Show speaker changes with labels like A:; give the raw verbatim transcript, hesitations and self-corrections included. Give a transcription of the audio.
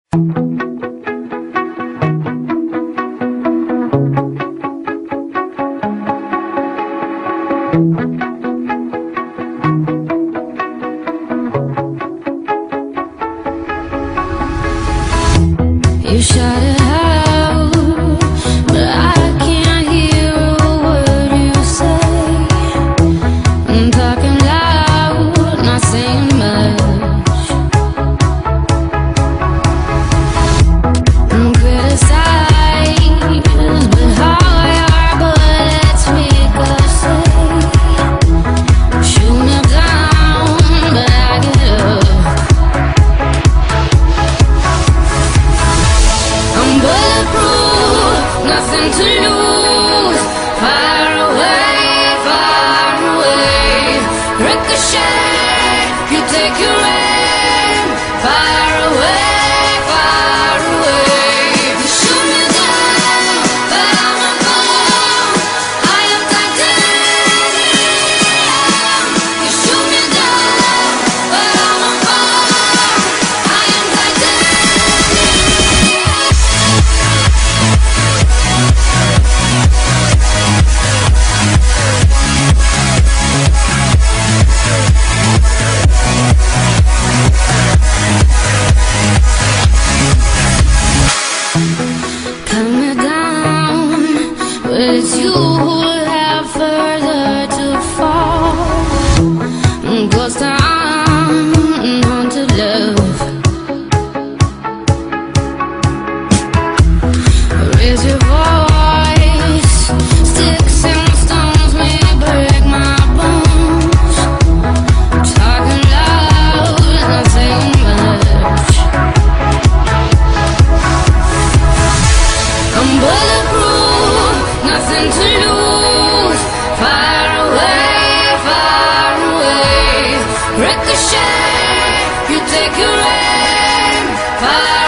A: You shut it out, but I can't hear a word you say. I'm talking loud, not saying much. I'm criticized, but how your bullets make a say. Shoot me down, but I get up. I'm bulletproof, nothing to lose. Far away, far away. Ricochet, you take your aim. Far away, far away. You shoot me down, but I'm a bomb. I am titanium. You shoot me down, but I'm a bomb. I am titanium. Cut me down, but it's you who have further to fall. Ghost town, haunted love. Raise your voice, sticks and stones may break my bones. Talking loud, not saying much. I'm bulletproof, nothing to lose. Far away, far away. Ricochet, you take your aim. Far